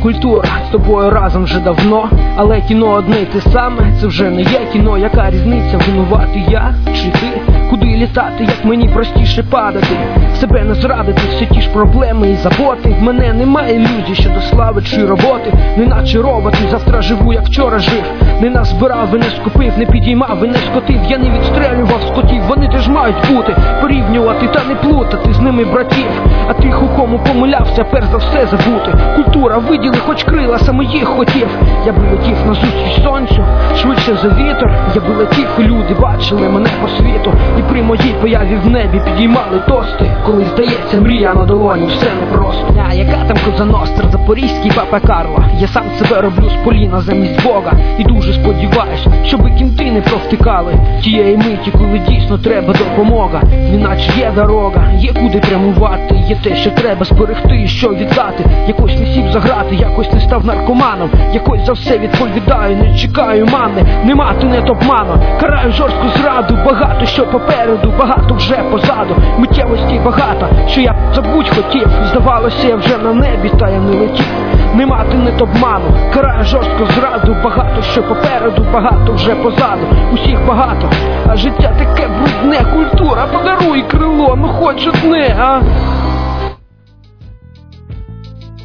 культура, з тобою разом вже давно. Але кіно одне й те саме, це вже не є кіно. Яка різниця, винуватий я чи ти? Куди літати, як мені простіше падати? Себе не зрадити, всі ті ж проблеми і заботи. В мене немає ілюзій щодо слави чи роботи. Неначе роботи, завтра живу, як вчора жив. Не назбирав і не скупив, не підіймав і не скотив. Я не відстрелював скотів, вони теж мають бути. Порівнювати та не плутати з ними братів. А тих, у кому помилявся, перш за все забути. Культура, виділи хоч крила, саме їх хотів. Я би летів назустріч сонцю, швидше за вітер. Я би летів, і люди бачили мене по світу. І при моїй появі в небі підіймали тости. Коли здається, мрія на долоні, все непросто. А яка там Коза Ностра, запорізький папа Карло? Я сам себе роблю з поліна замість Бога. І дуже сподіваюсь, щоби кінти не провтикали тієї миті, коли дійсно треба допомога. Неначе є дорога, є куди прямувати. Є те, що треба зберегти і що віддати. Якось не сів за грати, якось не став наркоманом. Якось за все відповідаю, не чекаю мани. Нема ти не обману, караю жорстку зраду. Багато що попереду, багато вже позаду. Миттєвості багато, що я забудь хотів. Здавалося, я вже на небі, та я не летів. Нема ти не обману, караю жорстку зраду. Багато що попереду, багато вже позаду. Усіх багато, а життя таке брудне. Культура, подаруй крило, ну хоч одне, а?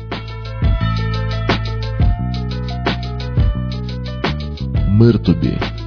Мир тобі.